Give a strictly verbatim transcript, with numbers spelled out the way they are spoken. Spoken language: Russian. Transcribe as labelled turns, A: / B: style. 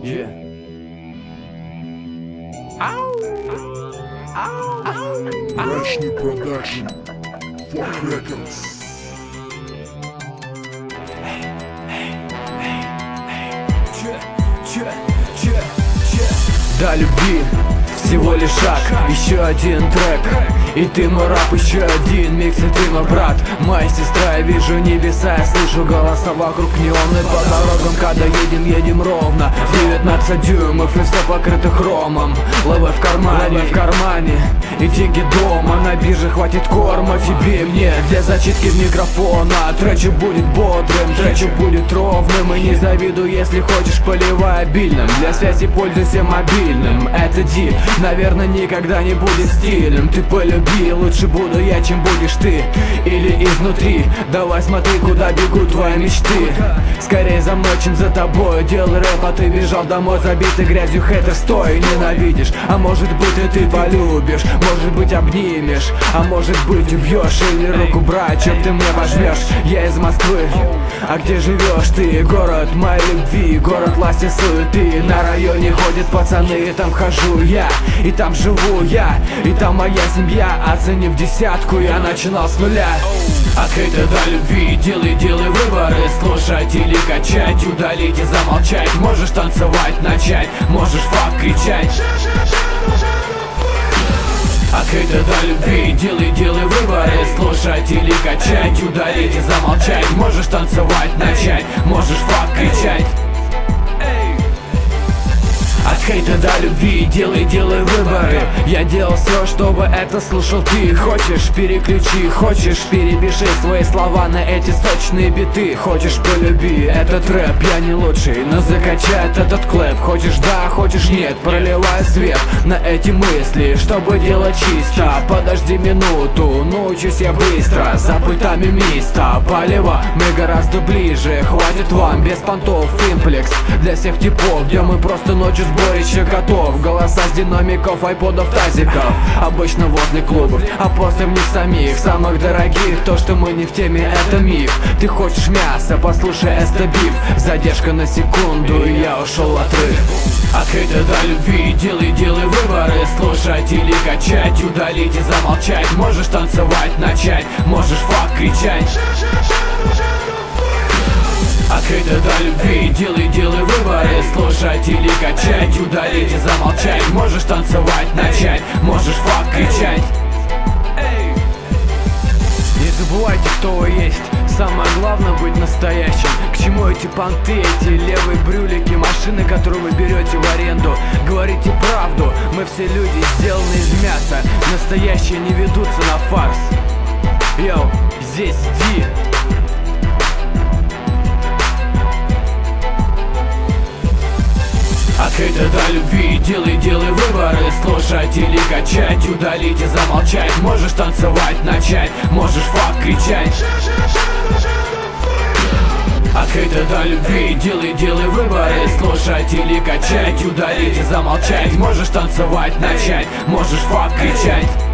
A: Yeah. Ow. Ow. Ow.
B: Mrачный продакшн, Форк Рекордс.
A: До любви всего лишь шаг, еще один трек, и ты мой раб, еще один микс, и ты мой брат. Моя сестра, я вижу небеса, я слышу голоса вокруг неоны. По дорогам, когда едем, едем ровно девятнадцать дюймов, и все покрыто хромом. Лавы в кармане, лавы в кармане, и деньги дома. На бирже хватит корма тебе, мне, для зачитки микрофона. Тречик будет бодрым, тречик будет ровным, и не завидую, если хочешь, поливай обильным. Для связи пользуйся мобильным, это дип, наверное, никогда не будет стильным. Ты полюби, лучше буду я, чем будешь ты. Или изнутри, давай смотри, куда бегут твои мечты. Скорее за мной, чем за тобой. Делай рэп, а ты бежал домой, забитый грязью. Хейтер, стой, ненавидишь. А может быть, и ты полюбишь, может быть, обнимешь, а может быть, убьешь. Или руку брать, чем ты мне возьмешь. Я из Москвы, а где живешь ты? Город моей любви, город власти суеты. На районе ходят пацаны, и там хожу я, и там живу я, и там моя семья. Оценив десятку, я начинал с нуля. От хейта до любви, делай, делай выборы. Слушать или качать, удалить и замолчать. Можешь танцевать, начать, можешь факт кричать. От хейта до любви, делай, делай выборы. Слушать или качать, удалить и замолчать. Можешь танцевать, начать, можешь факт кричать. От хейта до любви, делай, делай выборы. Я делал все, чтобы это слушал ты. Хочешь, переключи, хочешь, перепиши свои слова на эти сочные биты. Хочешь, полюби этот рэп, я не лучший, но закачает этот клэп. Хочешь да, хочешь нет, проливай свет на эти мысли, чтобы делать чисто. Подожди минуту, научусь я быстро, за пытами места полива мы гораздо ближе. Хватит вам без понтов, имплекс для всех типов, где мы просто ночью сборище готов. Голоса с динамиков, айподов, тазиков, обычно возле клубов, а после в них самих, самых дорогих. То, что мы не в теме, это миф. Ты хочешь мясо, послушай эстобиф. Задержка на секунду, и я ушел в отрыв. От хейта до любви, делай, делай выборы. Слушать или качать, удалить и замолчать. Можешь танцевать, начать, можешь факт кричать. От хейта до любви, делай, делай выборы. Слушать или качать, удалить и замолчать. Можешь танцевать, начать, можешь факт кричать. Не забывайте, кто вы есть. Самое главное быть настоящим. К чему эти понты, эти левые брюлики, машины, которые вы берете в аренду? Говорите правду, мы все люди, сделаны из мяса. Настоящие не ведутся на фарс. Йоу, здесь Ди. От хейта до любви, делай, делай выборы. Слушать или качать, удалить и замолчать. Можешь танцевать, начать, можешь факт кричать. От хейта до любви, делай, делай выборы. Слушать или качать, удалить и замолчать. Можешь танцевать, начать, можешь факт кричать.